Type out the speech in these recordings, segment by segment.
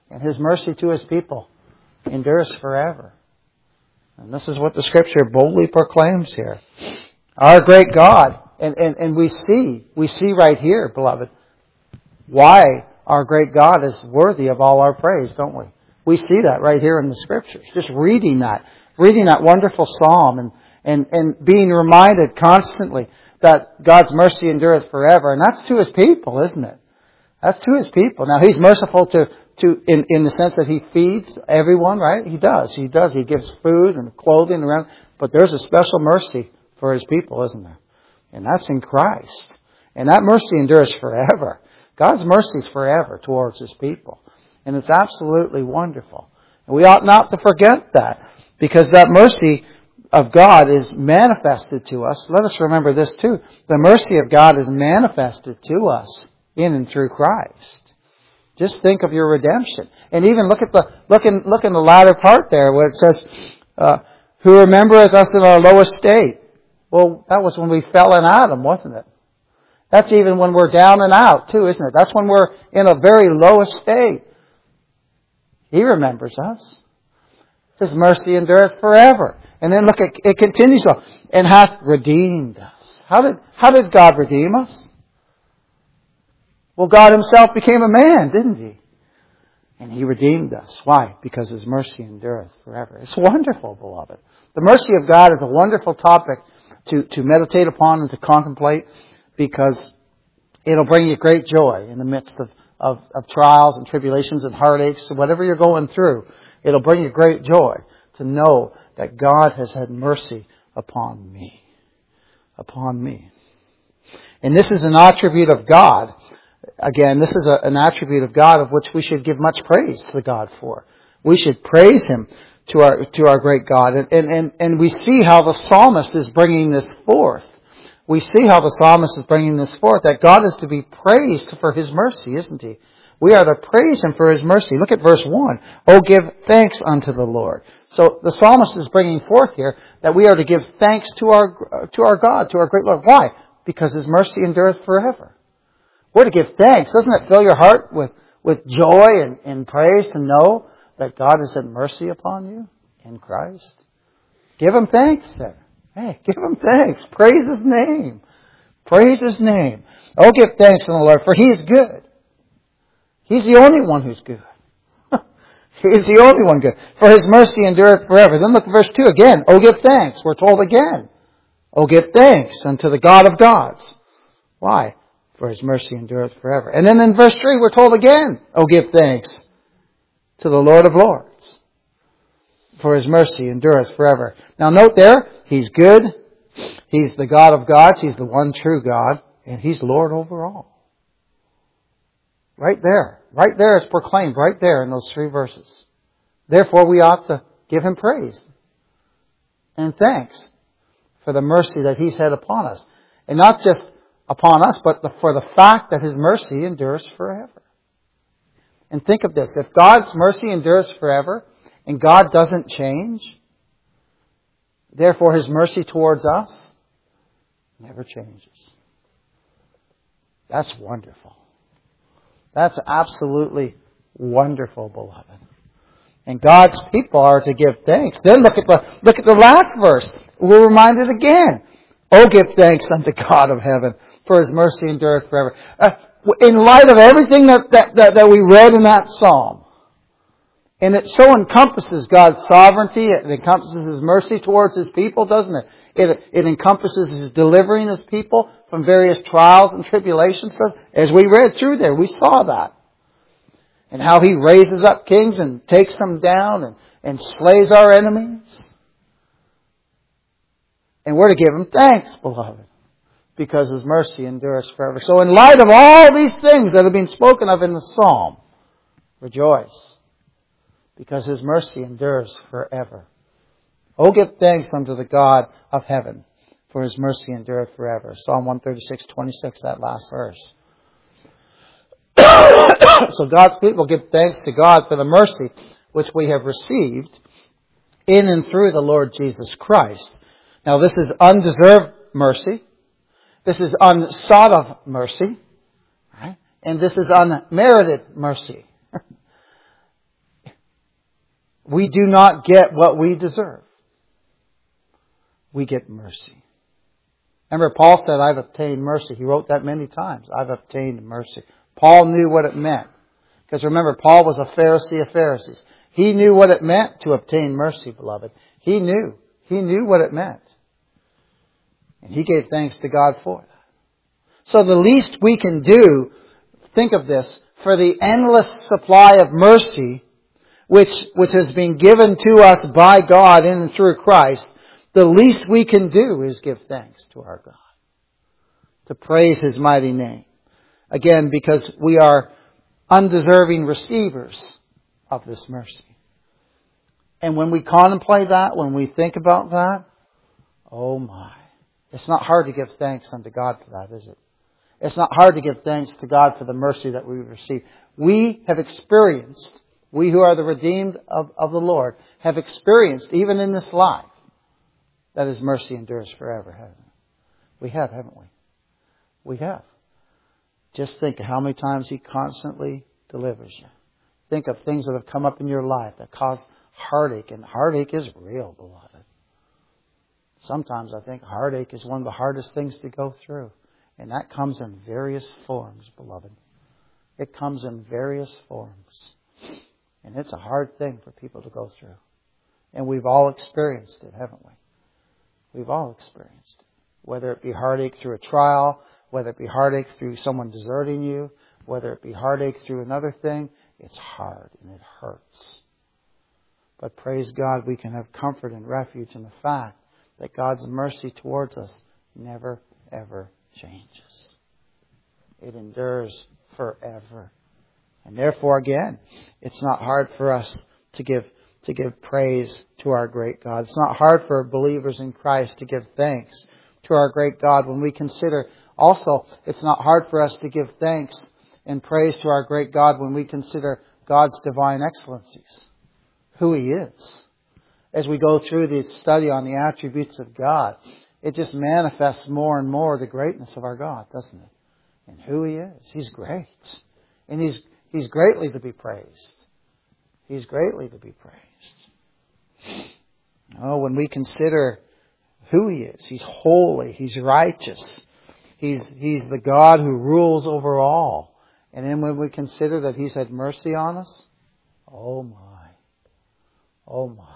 And His mercy to His people endures forever. And this is what the Scripture boldly proclaims here. Our great God, and we see right here, beloved, why our great God is worthy of all our praise, don't we? We see that right here in the Scriptures. Just reading that wonderful psalm and being reminded constantly that God's mercy endureth forever. And that's to His people, isn't it? That's to His people. Now, He's merciful in the sense that He feeds everyone, right? He does. He gives food and clothing around. But there's a special mercy for His people, isn't there? And that's in Christ. And that mercy endures forever. God's mercy is forever towards His people. And it's absolutely wonderful. And we ought not to forget that, because that mercy of God is manifested to us. Let us remember this too. The mercy of God is manifested to us in and through Christ. Just think of your redemption. And even look in the latter part there where it says, who remembereth us in our lowest state. Well, that was when we fell in Adam, wasn't it? That's even when we're down and out too, isn't it? That's when we're in a very lowest state. He remembers us. His mercy endureth forever. And then look, it continues on. And hath redeemed us. How did God redeem us? Well, God Himself became a man, didn't He? And He redeemed us. Why? Because His mercy endureth forever. It's wonderful, beloved. The mercy of God is a wonderful topic to meditate upon and to contemplate, because it'll bring you great joy in the midst of trials and tribulations and heartaches and whatever you're going through. It'll bring you great joy to know that God has had mercy upon me. Upon me. And this is an attribute of God. Again, this is an attribute of God of which we should give much praise to God for. We should praise Him to our great God. And we see how the psalmist is bringing this forth. We see how the psalmist is bringing this forth, that God is to be praised for His mercy, isn't He? We are to praise Him for His mercy. Look at verse 1. Oh, give thanks unto the Lord. So the psalmist is bringing forth here that we are to give thanks to our God, to our great Lord. Why? Because His mercy endureth forever. We're to give thanks. Doesn't it fill your heart with joy and praise to know that God has had mercy upon you in Christ? Give Him thanks there. Hey, give Him thanks. Praise His name. Praise His name. Oh, give thanks to the Lord, for He is good. He's the only one who's good. He is the only one good. For His mercy endureth forever. Then look at verse 2 again. Oh, give thanks. We're told again. Oh, give thanks unto the God of gods. Why? For His mercy endureth forever. And then in verse 3 we're told again. Oh, give thanks to the Lord of lords. For His mercy endureth forever. Now note there, He's good. He's the God of gods. He's the one true God. And He's Lord over all. Right there. Right there it's proclaimed. Right there in those 3 verses. Therefore we ought to give Him praise and thanks for the mercy that He's had upon us. And not just upon us, but for the fact that His mercy endures forever. And think of this. If God's mercy endures forever and God doesn't change, therefore His mercy towards us never changes. That's wonderful. That's absolutely wonderful, beloved. And God's people are to give thanks. Then look at the last verse. We're reminded again. Oh, give thanks unto God of heaven, for His mercy endureth forever. In light of everything that we read in that psalm, and it so encompasses God's sovereignty, it encompasses His mercy towards His people, doesn't it? It encompasses His delivering His people from various trials and tribulations. As we read through there, we saw that. And how He raises up kings and takes them down and slays our enemies. And we're to give Him thanks, beloved, because His mercy endures forever. So in light of all these things that have been spoken of in the psalm, rejoice, because His mercy endures forever. Oh, give thanks unto the God of heaven, for His mercy endureth forever. Psalm 136:26, that last verse. So God's people give thanks to God for the mercy which we have received in and through the Lord Jesus Christ. Now this is undeserved mercy. This is unsought of mercy. Right? And this is unmerited mercy. we do not get what we deserve. We get mercy. Remember, Paul said, I've obtained mercy. He wrote that many times. I've obtained mercy. Paul knew what it meant. Because remember, Paul was a Pharisee of Pharisees. He knew what it meant to obtain mercy, beloved. He knew. He knew what it meant. And he gave thanks to God for that. So the least we can do, think of this, for the endless supply of mercy which has been given to us by God in and through Christ, the least we can do is give thanks to our God. To praise His mighty name. Again, because we are undeserving receivers of this mercy. And when we contemplate that, when we think about that, oh my. It's not hard to give thanks unto God for that, is it? It's not hard to give thanks to God for the mercy that we've received. We have experienced, we who are the redeemed of the Lord, have experienced, even in this life, that His mercy endures forever, haven't we? We have, haven't we? We have. Just think of how many times He constantly delivers you. Think of things that have come up in your life that cause heartache. And heartache is real, beloved. Sometimes I think heartache is one of the hardest things to go through. And that comes in various forms, beloved. It comes in various forms. And it's a hard thing for people to go through. And we've all experienced it, haven't we? We've all experienced it. Whether it be heartache through a trial, whether it be heartache through someone deserting you, whether it be heartache through another thing, it's hard and it hurts. But praise God, we can have comfort and refuge in the fact that God's mercy towards us never, ever changes. It endures forever. And therefore, again, it's not hard for us to give praise to our great God. It's not hard for believers in Christ to give thanks to our great God when we consider. Also, it's not hard for us to give thanks and praise to our great God when we consider God's divine excellencies, who He is. As we go through this study on the attributes of God, it just manifests more and more the greatness of our God, doesn't it? And who He is. He's great. And He's greatly to be praised. He's greatly to be praised. Oh, when we consider who He is, He's holy, He's righteous. He's the God who rules over all. And then when we consider that He's had mercy on us, oh my. Oh my.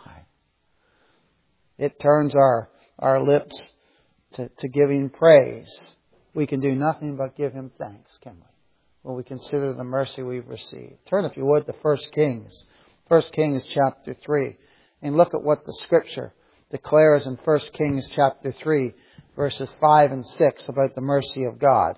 It turns our lips to giving praise. We can do nothing but give Him thanks, can we? When we consider the mercy we've received. Turn, if you would, to 1 Kings. 1 Kings chapter 3. And look at what the Scripture declares in 1 Kings chapter 3, verses 5 and 6 about the mercy of God.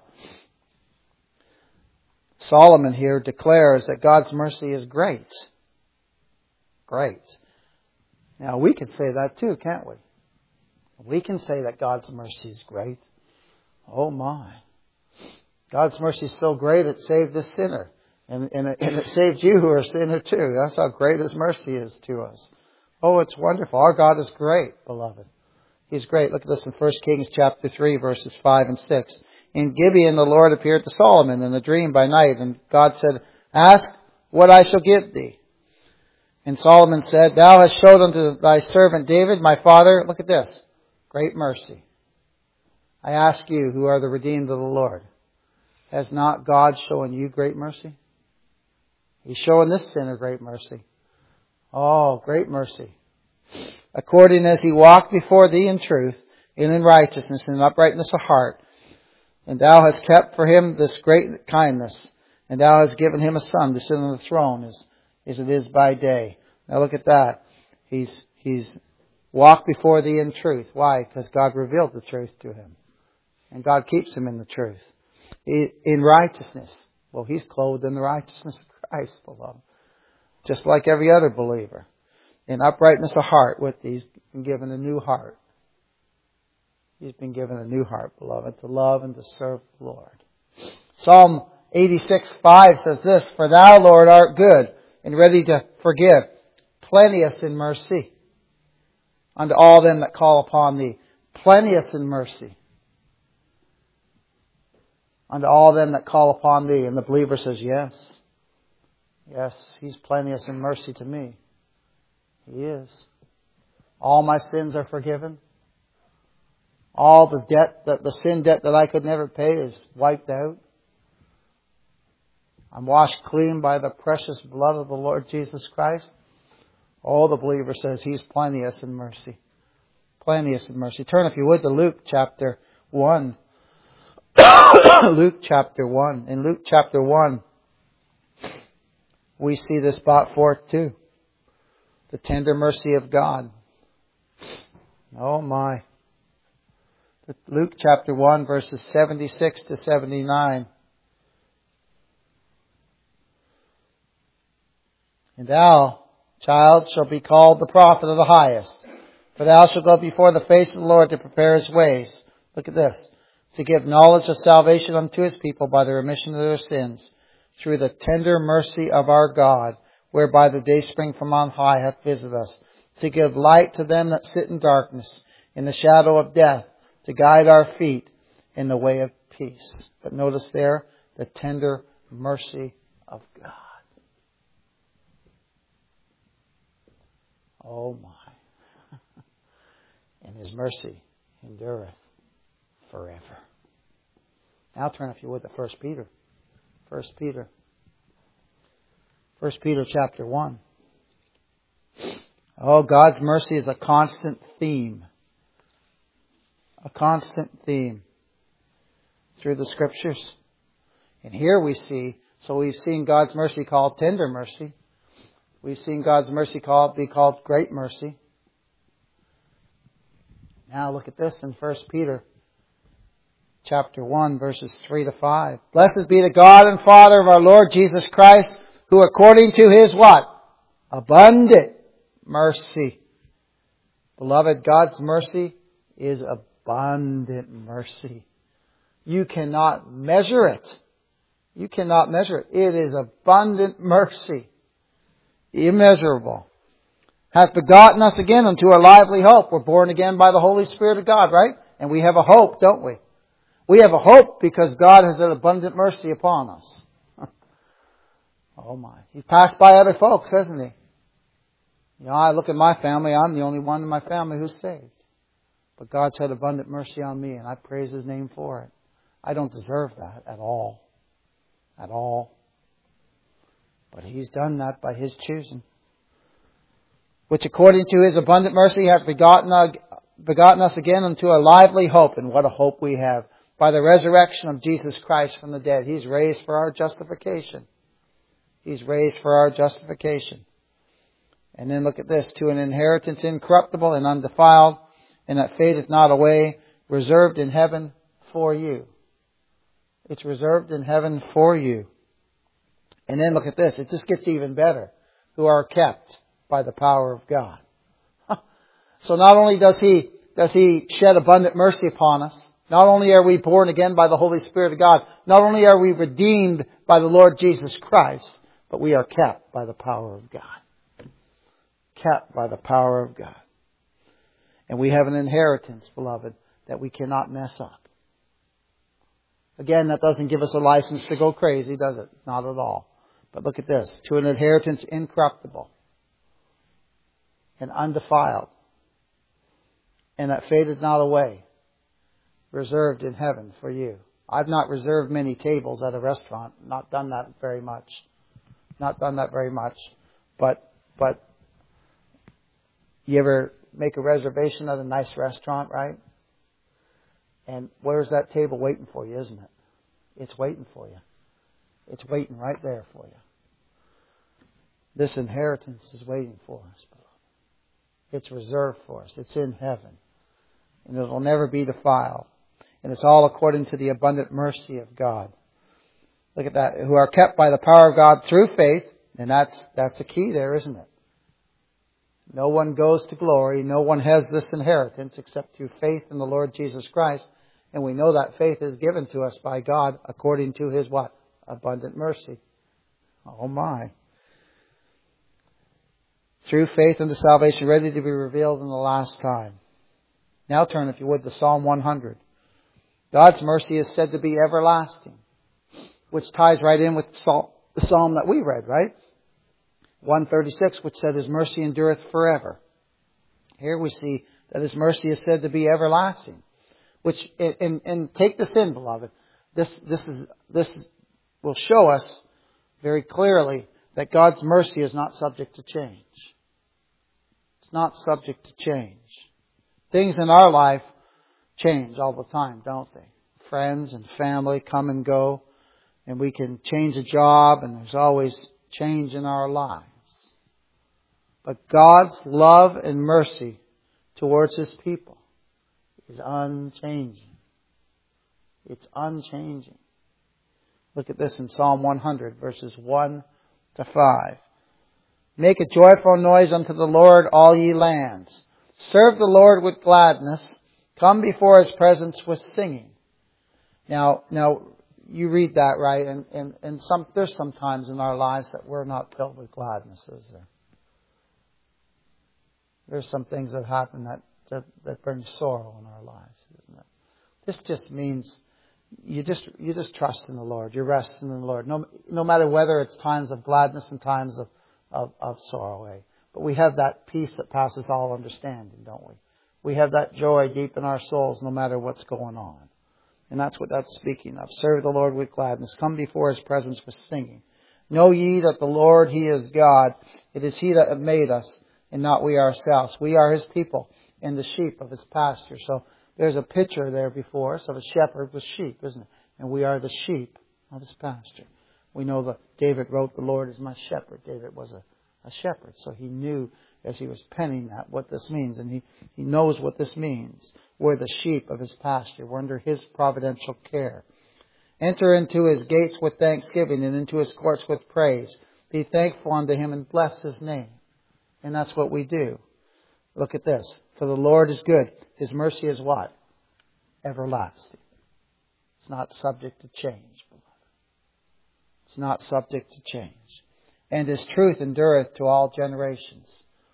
Solomon here declares that God's mercy is great. Great. Now, we can say that too, can't we? We can say that God's mercy is great. Oh my. God's mercy is so great it saved this sinner. And it saved you who are a sinner too. That's how great His mercy is to us. Oh, it's wonderful. Our God is great, beloved. He's great. Look at this in 1 Kings chapter 3, verses 5 and 6. In Gibeon the Lord appeared to Solomon in a dream by night. And God said, ask what I shall give thee. And Solomon said, Thou hast showed unto thy servant David, my father, look at this, great mercy. I ask you, who are the redeemed of the Lord, has not God shown you great mercy? He's showing this sinner great mercy. Oh, great mercy. According as he walked before thee in truth, and in righteousness, and in uprightness of heart, and thou hast kept for him this great kindness, and thou hast given him a son to sit on the throne, as it is by day. Now look at that. He's walked before thee in truth. Why? Because God revealed the truth to him. And God keeps him in the truth. In righteousness. Well, he's clothed in the righteousness of Christ, beloved. Just like every other believer. In uprightness of heart, he's been given a new heart. He's been given a new heart, beloved, to love and to serve the Lord. Psalm 86:5 says this, For thou, Lord, art good and ready to forgive, plenteous in mercy unto all them that call upon thee. Plenteous in mercy unto all them that call upon thee. And the believer says, yes. Yes, He's plenteous in mercy to me. He is. All my sins are forgiven. All the debt, the sin debt that I could never pay is wiped out. I'm washed clean by the precious blood of the Lord Jesus Christ. Oh, the believer says He's plenteous in mercy. Plenteous in mercy. Turn, if you would, to Luke chapter 1. Luke chapter 1. In Luke chapter 1, we see this brought forth too. The tender mercy of God. Oh my. Luke chapter 1, verses 76 to 79. And thou, child, shalt be called the prophet of the highest. For thou shalt go before the face of the Lord to prepare His ways. Look at this. To give knowledge of salvation unto His people by the remission of their sins, through the tender mercy of our God, whereby the dayspring from on high hath visited us, to give light to them that sit in darkness, in the shadow of death, to guide our feet in the way of peace. But notice there, the tender mercy of God. Oh my. And His mercy endureth forever. Now turn, if you would, to 1 Peter. 1 Peter. 1 Peter chapter 1. Oh, God's mercy is a constant theme. A constant theme through the Scriptures. And here we see, so we've seen God's mercy called tender mercy. We've seen God's mercy be called great mercy. Now look at this in 1 Peter chapter 1, verses 3 to 5. Blessed be the God and Father of our Lord Jesus Christ, who according to His what? Abundant mercy. Beloved, God's mercy is abundant mercy. You cannot measure it. You cannot measure it. It is abundant mercy. Immeasurable. Hath begotten us again unto a lively hope. We're born again by the Holy Spirit of God, right? And we have a hope, don't we? We have a hope because God has an abundant mercy upon us. Oh my. He's passed by other folks, hasn't He? You know, I look at my family, I'm the only one in my family who's saved. But God's had abundant mercy on me, and I praise His name for it. I don't deserve that at all. At all. But He's done that by His choosing. Which according to His abundant mercy hath begotten us again unto a lively hope. And what a hope we have. By the resurrection of Jesus Christ from the dead. He's raised for our justification. He's raised for our justification. And then look at this. To an inheritance incorruptible and undefiled, and that fadeth not away, reserved in heaven for you. It's reserved in heaven for you. And then look at this. It just gets even better. Who are kept by the power of God. So not only does He shed abundant mercy upon us, not only are we born again by the Holy Spirit of God, not only are we redeemed by the Lord Jesus Christ, but we are kept by the power of God. Kept by the power of God. And we have an inheritance, beloved, that we cannot mess up. Again, that doesn't give us a license to go crazy, does it? Not at all. But look at this. To an inheritance incorruptible and undefiled, and that faded not away, reserved in heaven for you. I've not reserved many tables at a restaurant. Not done that very much. Not done that very much. But you ever make a reservation at a nice restaurant, right? And where's that table waiting for you, isn't it? It's waiting for you. It's waiting right there for you. This inheritance is waiting for us, beloved. It's reserved for us. It's in heaven. And it will never be defiled. And it's all according to the abundant mercy of God. Look at that. Who are kept by the power of God through faith. And that's the key there, isn't it? No one goes to glory. No one has this inheritance except through faith in the Lord Jesus Christ. And we know that faith is given to us by God according to His what? Abundant mercy. Oh my. Through faith unto salvation, ready to be revealed in the last time. Now turn, if you would, to Psalm 100. God's mercy is said to be everlasting, which ties right in with the psalm that we read, right? 136, which said His mercy endureth forever. Here we see that His mercy is said to be everlasting. Which, and take this in, beloved. This will show us very clearly that God's mercy is not subject to change. It's not subject to change. Things in our life change all the time, don't they? Friends and family come and go, and we can change a job, and there's always change in our lives. But God's love and mercy towards His people is unchanging. It's unchanging. Look at this in Psalm 100, verses 1 to 5. Make a joyful noise unto the Lord, all ye lands. Serve the Lord with gladness. Come before His presence with singing. Now, you read that right, and there's some times in our lives that we're not filled with gladness, is there? There's some things that happen that bring sorrow in our lives, isn't it? This just means you just trust in the Lord. You're resting in the Lord. No matter whether it's times of gladness and times of sorrow. But we have that peace that passes all understanding, don't we? We have that joy deep in our souls no matter what's going on. And that's what that's speaking of. Serve the Lord with gladness. Come before His presence with singing. Know ye that the Lord, He is God. It is He that hath made us, and not we ourselves. We are His people and the sheep of His pasture. So there's a picture there before us of a shepherd with sheep, isn't it? And we are the sheep of His pasture. We know that David wrote, the Lord is my shepherd. David was a shepherd. So he knew as he was penning that what this means. And he knows what this means. We're the sheep of His pasture. We're under His providential care. Enter into His gates with thanksgiving and into His courts with praise. Be thankful unto Him and bless His name. And that's what we do. Look at this. For the Lord is good. His mercy is what? Everlasting. It's not subject to change, beloved. It's not subject to change. And His truth endureth to all generations.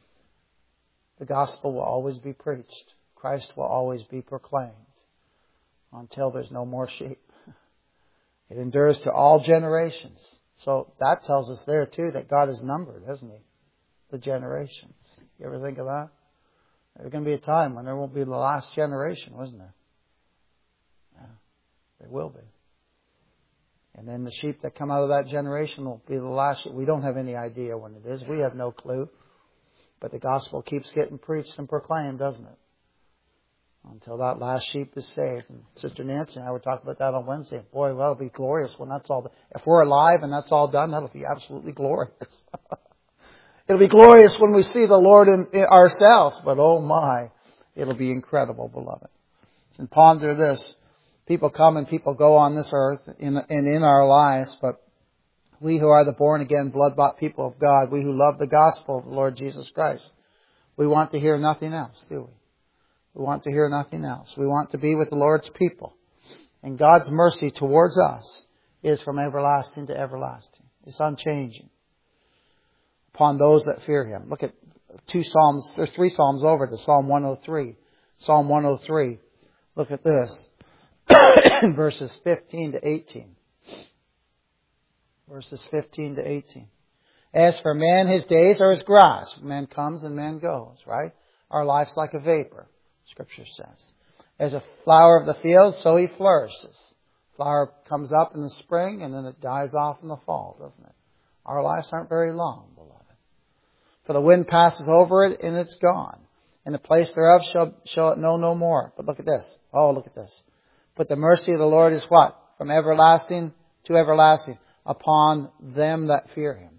The gospel will always be preached. Christ will always be proclaimed until there's no more sheep. It endures to all generations. So that tells us there too that God is numbered, isn't He? The generations. You ever think of that? There's going to be a time when there won't be the last generation, wasn't there? Yeah, there will be. And then the sheep that come out of that generation will be the last sheep. We don't have any idea when it is. We have no clue. But the gospel keeps getting preached and proclaimed, doesn't it? Until that last sheep is saved. And Sister Nancy and I were talking about that on Wednesday. Boy, well, it'll be glorious when that's all done. If we're alive and that's all done, that'll be absolutely glorious. It'll be glorious when we see the Lord in ourselves. But oh my, it'll be incredible, beloved. And ponder this. People come and people go on this earth and in our lives, but we who are the born again, blood-bought people of God, we who love the gospel of the Lord Jesus Christ, we want to hear nothing else, do we? We want to hear nothing else. We want to be with the Lord's people. And God's mercy towards us is from everlasting to everlasting. It's unchanging. Upon those that fear Him. Look at 2 Psalms. There's 3 Psalms over to Psalm 103. Psalm 103. Look at this. Verses 15 to 18. Verses 15 to 18. As for man, his days are as grass. Man comes and man goes, right? Our life's like a vapor, Scripture says. As a flower of the field, so he flourishes. Flower comes up in the spring and then it dies off in the fall, doesn't it? Our lives aren't very long, beloved. For the wind passes over it and it's gone. And the place thereof shall it know no more. But look at this. Oh, look at this. But the mercy of the Lord is what? From everlasting to everlasting upon them that fear Him.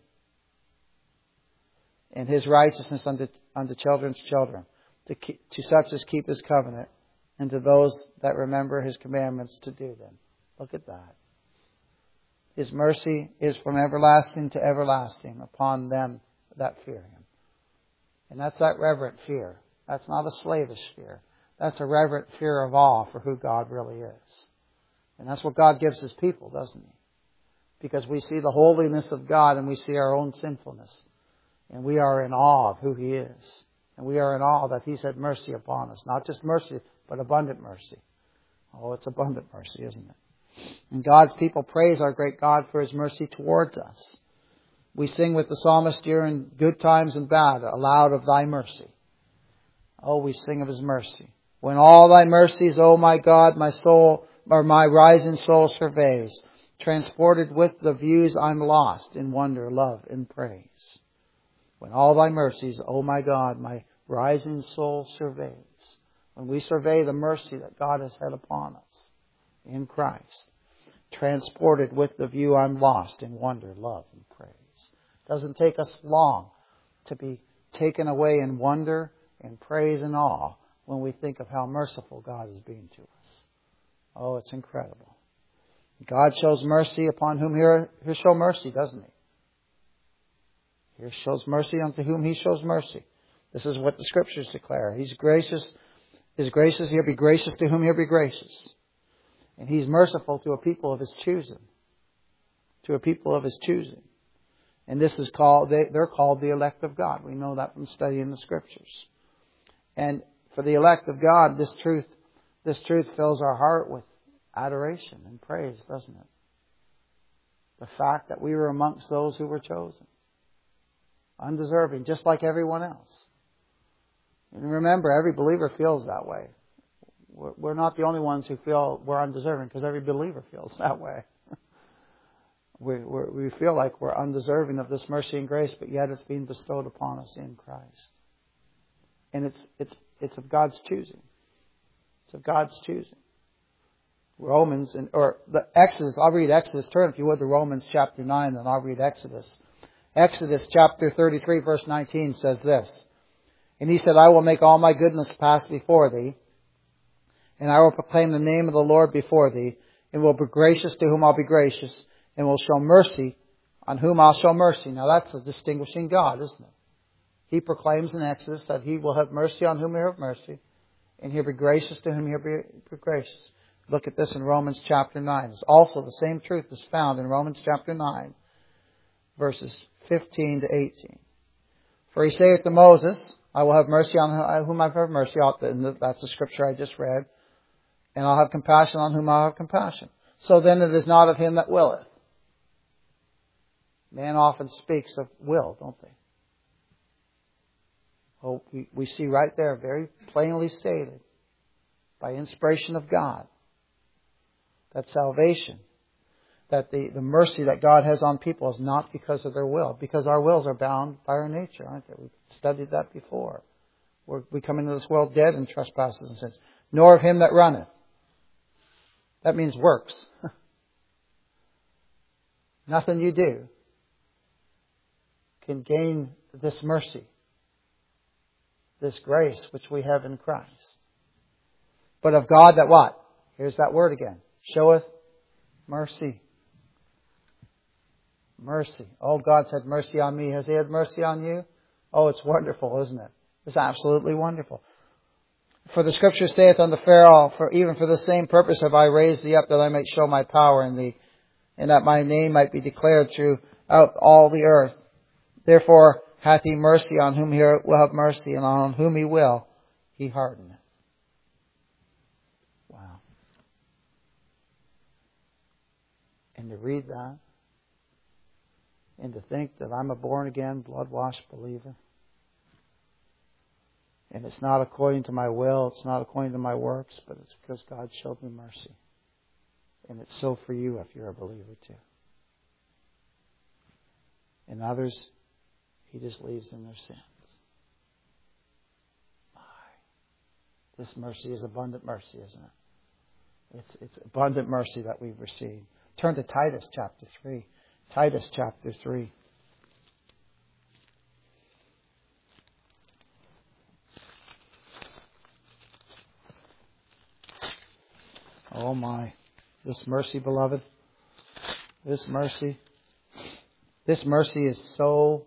And His righteousness unto children's children. To such as keep His covenant. And to those that remember His commandments to do them. Look at that. His mercy is from everlasting to everlasting upon them that fear Him. And that's that reverent fear. That's not a slavish fear. That's a reverent fear of awe for who God really is. And that's what God gives His people, doesn't He? Because we see the holiness of God and we see our own sinfulness. And we are in awe of who He is. And we are in awe that He's had mercy upon us. Not just mercy, but abundant mercy. Oh, it's abundant mercy, isn't it? And God's people praise our great God for His mercy towards us. We sing with the psalmist during good times and bad, aloud of Thy mercy. Oh, we sing of His mercy. When all Thy mercies, O my God, my soul, or my rising soul surveys, transported with the views I'm lost in wonder, love, and praise. When all Thy mercies, O my God, my rising soul surveys. When we survey the mercy that God has had upon us in Christ, transported with the view I'm lost in wonder, love, and praise. It doesn't take us long to be taken away in wonder and praise and awe when we think of how merciful God has been to us. Oh, it's incredible. God shows mercy upon whom He'll show mercy, doesn't He? He shows mercy unto whom He shows mercy. This is what the Scriptures declare. He's gracious. He's gracious. He'll be gracious to whom He'll be gracious. And He's merciful to a people of His choosing. To a people of His choosing. And this is called, they're called the elect of God. We know that from studying the Scriptures. And for the elect of God, this truth fills our heart with adoration and praise, doesn't it? The fact that we were amongst those who were chosen. Undeserving, just like everyone else. And remember, every believer feels that way. We're not the only ones who feel we're undeserving, because every believer feels that way. We feel like we're undeserving of this mercy and grace, but yet it's being bestowed upon us in Christ. And it's of God's choosing. It's of God's choosing. Romans, or the Exodus, I'll read Exodus. Turn, if you would, to Romans chapter 9, then I'll read Exodus. Exodus chapter 33, verse 19 says this. And He said, I will make all my goodness pass before thee, and I will proclaim the name of the Lord before thee, and will be gracious to whom I'll be gracious, and will show mercy on whom I'll show mercy. Now that's a distinguishing God, isn't it? He proclaims in Exodus that He will have mercy on whom He'll have mercy, and He'll be gracious to whom He'll be gracious. Look at this in Romans chapter 9. It's also the same truth is found in Romans chapter 9, verses 15 to 18. For He saith to Moses, I will have mercy on whom I have mercy. That's the scripture I just read. And I'll have compassion on whom I'll have compassion. So then it is not of him that willeth. Man often speaks of will, don't they? Oh, we see right there, very plainly stated, by inspiration of God, that salvation, that the mercy that God has on people is not because of their will, because our wills are bound by our nature, aren't they? We've studied that before. We come into this world dead in trespasses and sins. Nor of him that runneth. That means works. Nothing you do can gain this mercy, this grace which we have in Christ. But of God that what? Here's that word again. Showeth mercy. Mercy. Oh, God's had mercy on me. Has He had mercy on you? Oh, it's wonderful, isn't it? It's absolutely wonderful. For the Scripture saith unto Pharaoh, for even for the same purpose have I raised thee up, that I might show my power in thee, and that my name might be declared throughout all the earth. Therefore hath He mercy on whom He will have mercy, and on whom He will, He hardeneth. Wow. And to read that, and to think that I'm a born-again, blood-washed believer. And it's not according to my will, it's not according to my works, but it's because God showed me mercy. And it's so for you if you're a believer too. And others, He just leaves in their sins. This mercy is abundant mercy, isn't it? It's abundant mercy that we've received. Turn to Titus chapter 3. Titus chapter 3. Oh my. This mercy, beloved. This mercy. This mercy is so...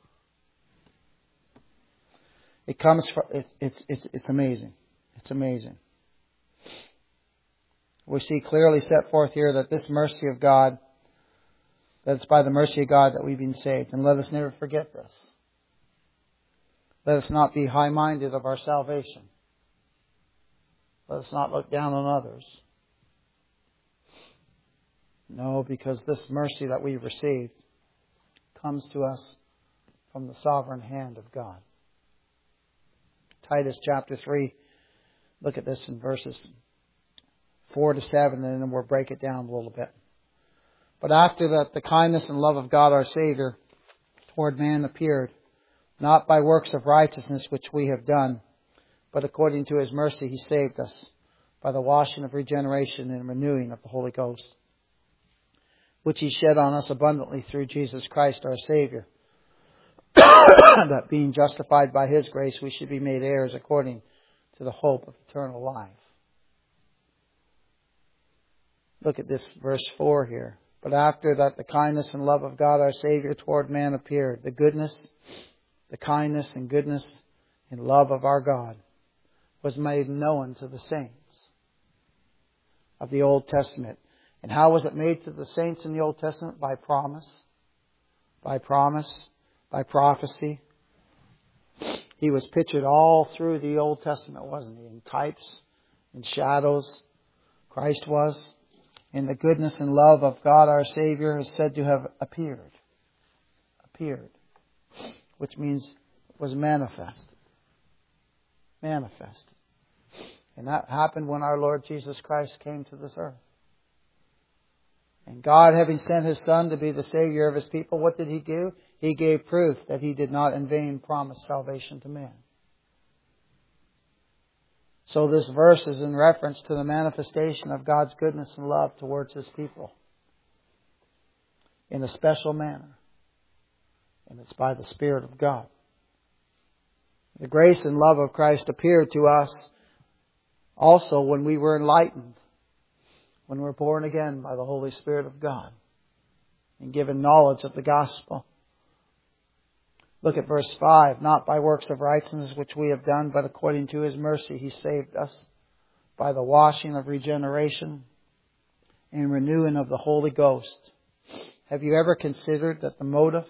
It comes from... It's amazing. It's amazing. We see clearly set forth here that this mercy of God, that it's by the mercy of God that we've been saved. And let us never forget this. Let us not be high-minded of our salvation. Let us not look down on others. No, because this mercy that we've received comes to us from the sovereign hand of God. Titus chapter 3, look at this in verses 4 to 7, and then we'll break it down a little bit. But after that, the kindness and love of God our Savior toward man appeared, not by works of righteousness which we have done, but according to His mercy He saved us by the washing of regeneration and renewing of the Holy Ghost, which He shed on us abundantly through Jesus Christ our Savior, that being justified by His grace we should be made heirs according to the hope of eternal life. Look at this verse 4 here. But after that the kindness and love of God our Savior toward man appeared, the goodness, the kindness and goodness and love of our God was made known to the saints of the Old Testament. And how was it made to the saints in the Old Testament? By promise, by prophecy. He was pictured all through the Old Testament, wasn't He? In types, in shadows. Christ was. And the goodness and love of God our Savior is said to have appeared. Appeared. Which means was manifested. Manifested. And that happened when our Lord Jesus Christ came to this earth. And God, having sent His Son to be the Savior of His people, what did He do? He gave proof that He did not in vain promise salvation to man. So this verse is in reference to the manifestation of God's goodness and love towards His people in a special manner. And it's by the Spirit of God. The grace and love of Christ appeared to us also when we were enlightened, when we were born again by the Holy Spirit of God and given knowledge of the gospel. Look at verse 5. Not by works of righteousness which we have done, but according to His mercy He saved us by the washing of regeneration and renewing of the Holy Ghost. Have you ever considered that the motive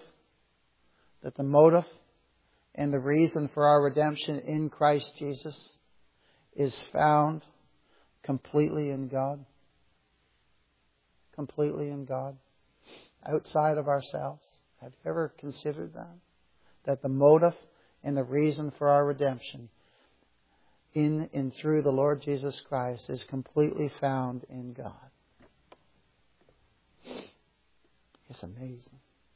and the reason for our redemption in Christ Jesus is found completely in God? Completely in God. Outside of ourselves. Have you ever considered that? That the motive and the reason for our redemption in and through the Lord Jesus Christ is completely found in God. It's amazing.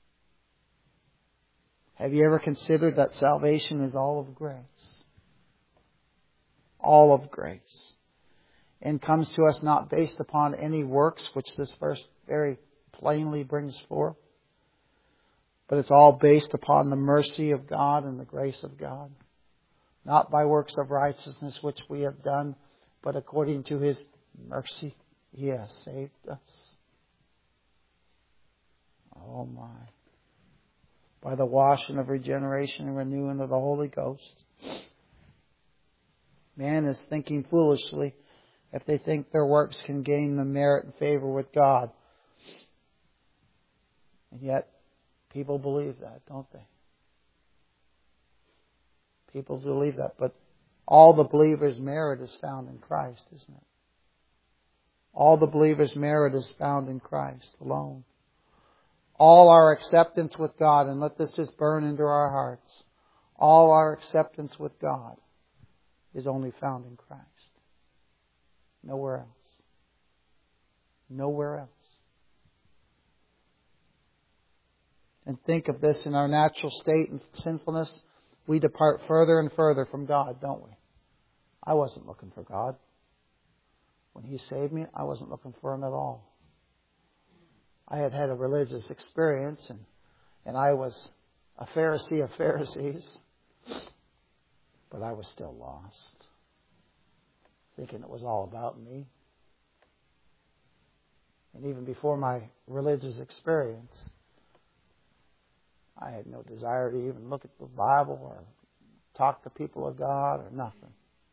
Have you ever considered that salvation is all of grace? All of grace. And comes to us not based upon any works, which this verse very plainly brings forth. But it's all based upon the mercy of God and the grace of God. Not by works of righteousness which we have done, but according to His mercy He has saved us. Oh my. By the washing of regeneration and renewing of the Holy Ghost. Man is thinking foolishly if they think their works can gain them merit and favor with God. And yet, people believe that, don't they? People believe that. But all the believer's merit is found in Christ, isn't it? All the believer's merit is found in Christ alone. All our acceptance with God, and let this just burn into our hearts, all our acceptance with God is only found in Christ. Nowhere else. Nowhere else. And think of this, in our natural state and sinfulness, we depart further and further from God, don't we? I wasn't looking for God. When He saved me, I wasn't looking for Him at all. I had had a religious experience, and I was a Pharisee of Pharisees, but I was still lost, thinking it was all about me. And even before my religious experience, I had no desire to even look at the Bible or talk to people of God or nothing.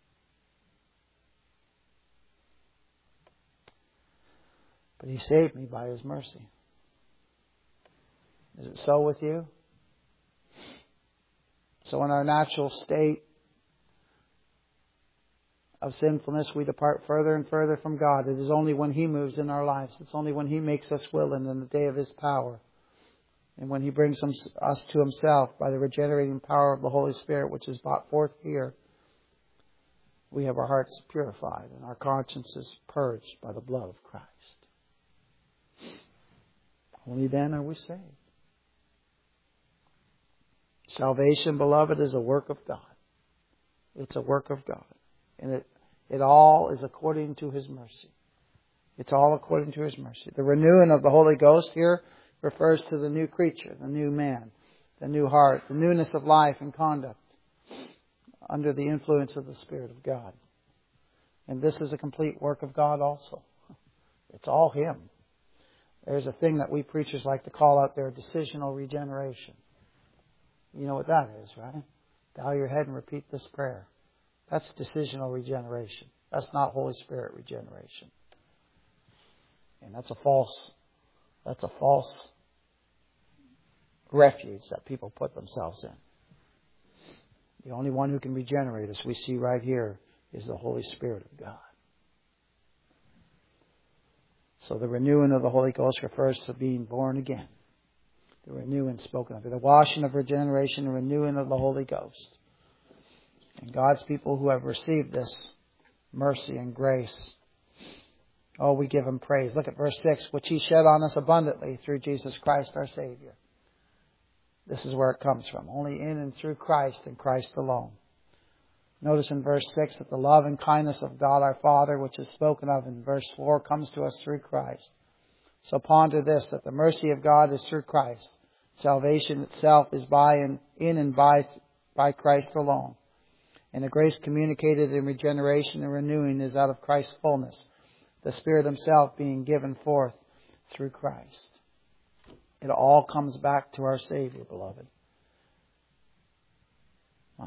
But He saved me by His mercy. Is it so with you? So in our natural state of sinfulness, we depart further and further from God. It is only when He moves in our lives. It's only when He makes us willing in the day of His power And when He brings us to Himself by the regenerating power of the Holy Spirit, which is brought forth here, we have our hearts purified and our consciences purged by the blood of Christ. Only then are we saved. Salvation, beloved, is a work of God. It's a work of God. And it all is according to His mercy. It's all according to His mercy. The renewing of the Holy Ghost here refers to the new creature, the new man, the new heart, the newness of life and conduct under the influence of the Spirit of God. And this is a complete work of God also. It's all Him. There's a thing that we preachers like to call out there, decisional regeneration. You know what that is, right? Bow your head and repeat this prayer. That's decisional regeneration. That's not Holy Spirit regeneration. And that's a false refuge that people put themselves in. The only one who can regenerate us, we see right here, is the Holy Spirit of God. So the renewing of the Holy Ghost refers to being born again. The renewing spoken of. The washing of regeneration and renewing of the Holy Ghost. And God's people who have received this mercy and grace, oh, we give Him praise. Look at verse 6. Which He shed on us abundantly through Jesus Christ our Savior. This is where it comes from. Only in and through Christ and Christ alone. Notice in verse 6 that the love and kindness of God our Father, which is spoken of in verse 4, comes to us through Christ. So ponder this, that the mercy of God is through Christ. Salvation itself is in and by Christ alone. And the grace communicated in regeneration and renewing is out of Christ's fullness. The Spirit Himself being given forth through Christ. It all comes back to our Savior, beloved. My.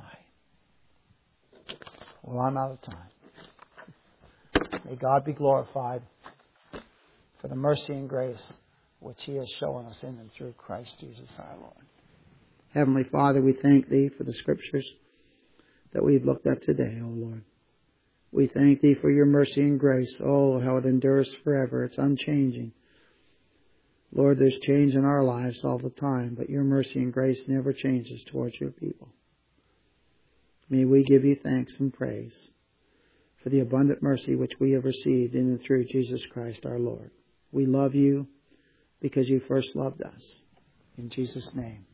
Well, I'm out of time. May God be glorified for the mercy and grace which He has shown us in and through Christ Jesus our Lord. Heavenly Father, we thank Thee for the Scriptures that we've looked at today, O Lord. We thank Thee for Your mercy and grace. Oh, how it endures forever. It's unchanging. Lord, there's change in our lives all the time, but Your mercy and grace never changes towards Your people. May we give You thanks and praise for the abundant mercy which we have received in and through Jesus Christ our Lord. We love You because You first loved us. In Jesus' name.